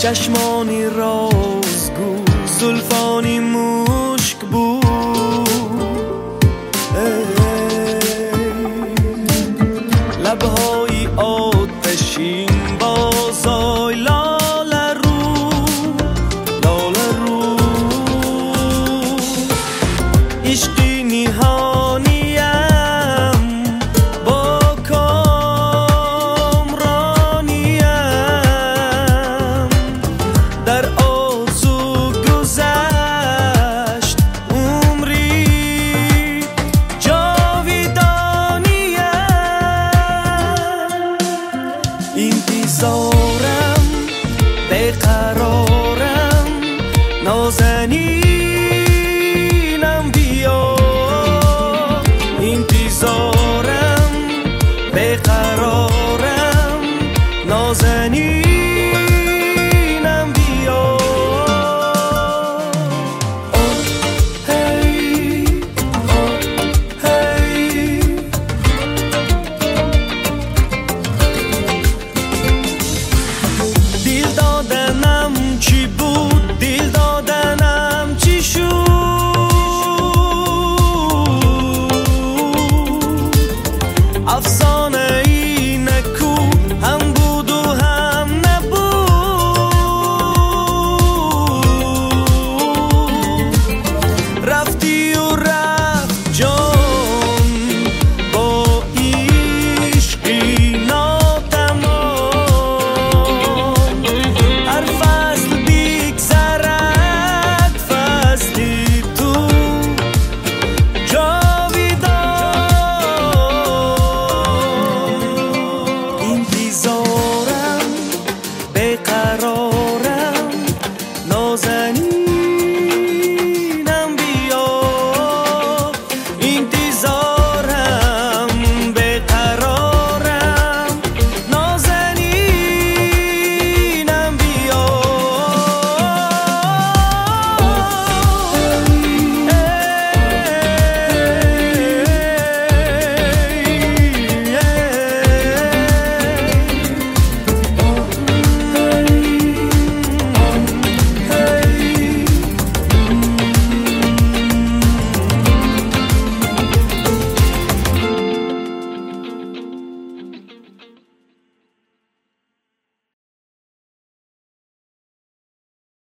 چشمانی رازگو، زلفانی مشک بود. لبهایی آتشین بازای لاله رو، لاله رو. عشقی نهانیم با کامرانیم، در آرزو گذشت عمری جاویدانیم. انتظارم بیقرارم، نازنینم بیا. انتظارم بیقرارم، نازنینم بیا. آه هی، آه هی. دل دادنم چی بود، دل دادنم چی شد. افسانه